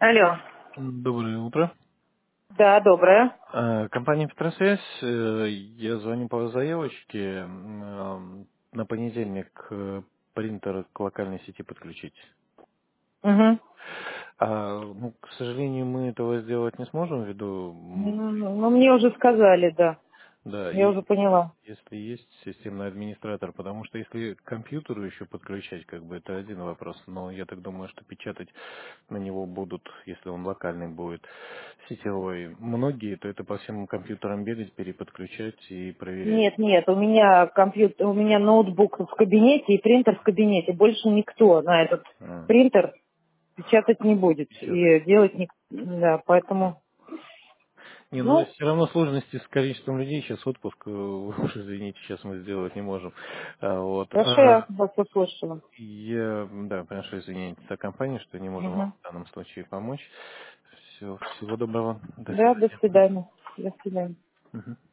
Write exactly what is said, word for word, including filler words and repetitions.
Алло. Доброе утро. Да, доброе. Э, Компания «Петросвязь». Э, Я звоню по заявочке. М, На понедельник э, принтер к локальной сети подключить. Угу. А, ну, к сожалению, мы этого сделать не сможем ввиду, м, Ну, мне уже сказали, да. да, Я и уже поняла. если есть системный администратор, потому что если к компьютеру еще подключать, как бы это один вопрос, но я так думаю, что печатать на него будут, если он локальный будет, сетевой, многие, то это по всем компьютерам бегать, переподключать и проверять. Нет, нет, у меня компьютер, у меня ноутбук в кабинете и принтер в кабинете. Больше никто на этот А, принтер печатать не будет печатать. и делать не... Да, М. поэтому... Не, ну Ну, все равно сложности с количеством людей, сейчас отпуск, э, уж извините, сейчас мы сделать не можем. А, вот. хорошо, я А, вас услышала. Я, да, прошу извинить за компанию, что не можем вам Угу. в данном случае помочь. Все, всего доброго. До Да, до свидания. свидания. До свидания. Мгм.